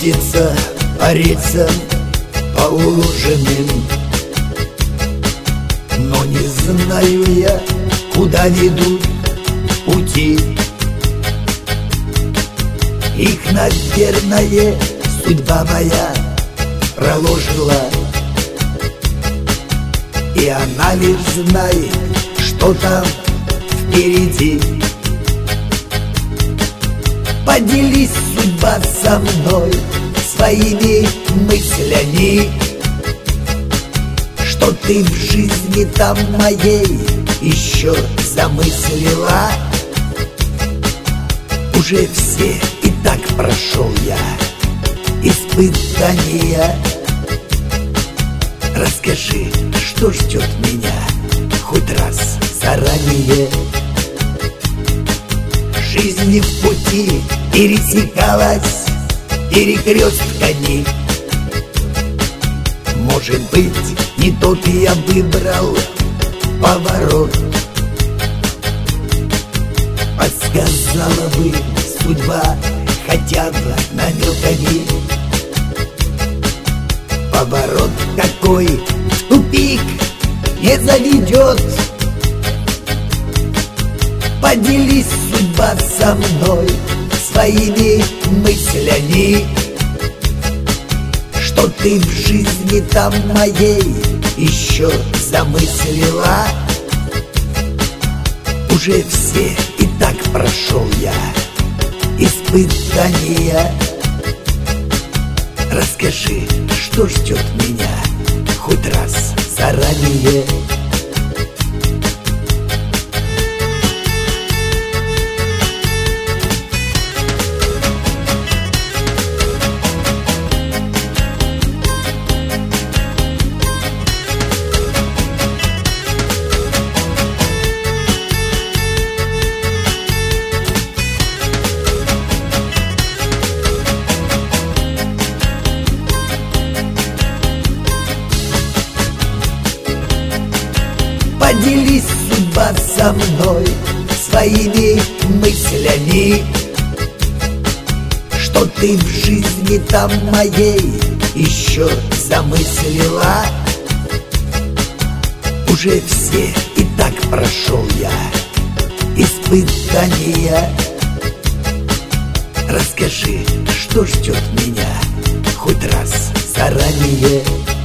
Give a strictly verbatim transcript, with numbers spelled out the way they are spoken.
Колесится по рельсам положенным, но не знаю я, куда ведут пути. Их, наверное, судьба моя проложила, и она лишь знает, что там впереди. Поделись, судьба, со мной своими мыслями, что ты в жизни там моей еще замыслила. Уже все и так прошел я испытания. Расскажи, что ждет меня хоть раз заранее. Жизнь в пути пересекалась перекрестками. Может быть, не тот я выбрал поворот. Подсказала бы судьба хотя бы намеками. Поворот какой в тупик не заведет. Поделись, судьба, со мной своими мыслями, что ты в жизни там моей еще замыслила. Уже все и так прошел я испытания. Расскажи, что ждет меня хоть раз заранее. Поделись, судьба, со мной своими мыслями, что ты в жизни там моей еще замыслила. Уже все и так прошел я испытания. Расскажи, что ждет меня хоть раз заранее.